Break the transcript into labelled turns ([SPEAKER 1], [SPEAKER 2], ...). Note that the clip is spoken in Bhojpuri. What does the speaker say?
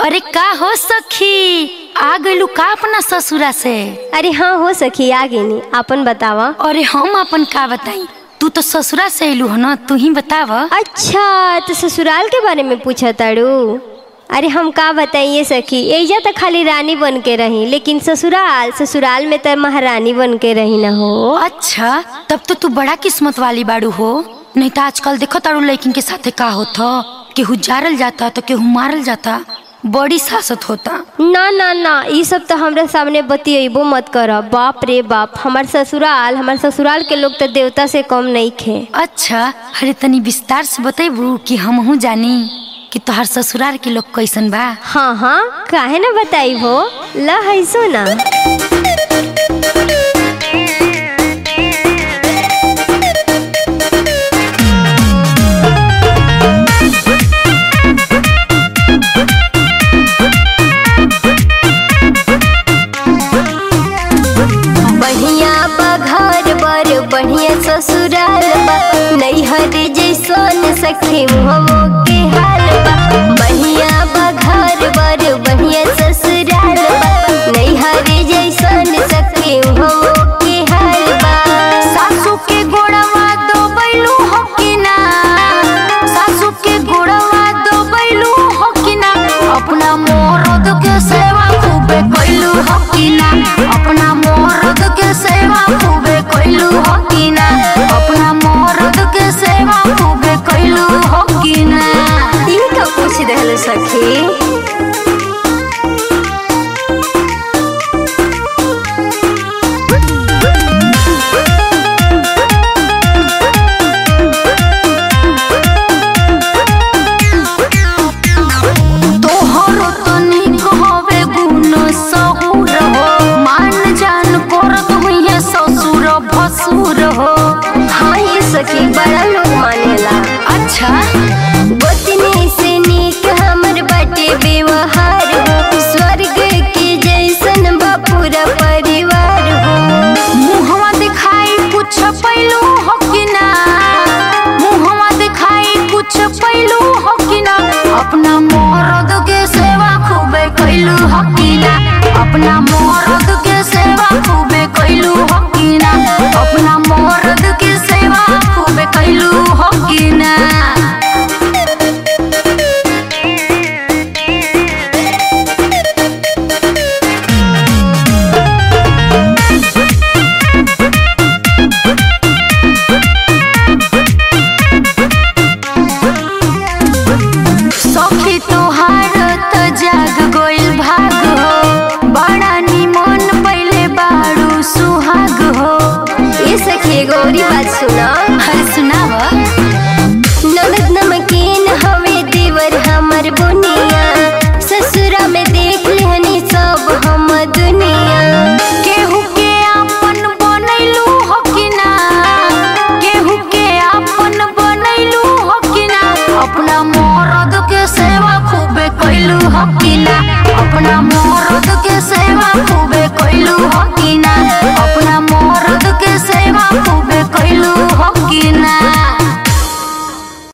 [SPEAKER 1] अरे का हो सखी, आ गइलू का अपना ससुरा से?
[SPEAKER 2] अरे हाँ हो सखी, आ गई। अपन बतावा।
[SPEAKER 1] अरे हम अपन का बताई, तू तो ससुरा से अइलू है ना, तू ही बतावा।
[SPEAKER 2] अच्छा तो ससुराल के बारे में पूछा ताड़ू। अरे हम का बताइए सखी, एजा तो खाली रानी बन के रही, लेकिन ससुराल में तो महारानी बन के रही ना हो।
[SPEAKER 1] अच्छा तब तो तू बड़ा किस्मत वाली बाड़ू हो। नहीं तो आजकल देखो तारू लड़किन के साथे का होता, केहू जारल जाता तो केहू मारल जाता, बड़ी सासत होता।
[SPEAKER 2] ना ना ना, ये सब तो हमरा सामने बतियेबो मत कर। बाप रे बाप, हमार ससुराल के लोग तो देवता से कम नहीं खे।
[SPEAKER 1] अच्छा अरे तनी विस्तार से बतेबू कि हमहू जानी कि तोहार ससुराल के लोग कैसन बा।
[SPEAKER 2] हाँ हाँ काहे ना बताई हो, ला है सुना। बढ़िया ससुराल बा, नैहर जैसन सखी मुहमो के हाल बा। बढ़िया बा घर बर, बढ़िया ससुराल बा, नैहर जैसन सखी मुहमो के हाल बा।
[SPEAKER 1] सासू के गोड़वा दो बैलू हो कि ना, सासू के गोड़वा दो बैलू हो कि ना, अपना मर्द के सेवा खूबे कैलू हो कि ना, अपना मर्द के सेवा खूबे कैलू हो कि ना, अपना मर्द के सेवा खूबे कैलू हो कि ना।
[SPEAKER 2] ई का पूछ रहल सखी।
[SPEAKER 1] भसुर हो।
[SPEAKER 2] हाँ ये सखी बड़ा लोग मानेला।
[SPEAKER 1] अच्छा
[SPEAKER 2] गोतनी से नीक हमर बाटे व्यवहार हो, स्वर्ग के जैसन बा पूरा परिवार हो।
[SPEAKER 1] मुहवा दिखाई कुछ पैलू हो कि ना, मुहवा दिखाई कुछ पैलू हो कि ना, अपना मर्द के सेवा खूबे कैलू हो कि ना, अपना मर्द के सेवा खूबे कैलू हो कि ना, अपना मर्द के सेवा खूबे कैलू हो कि ना।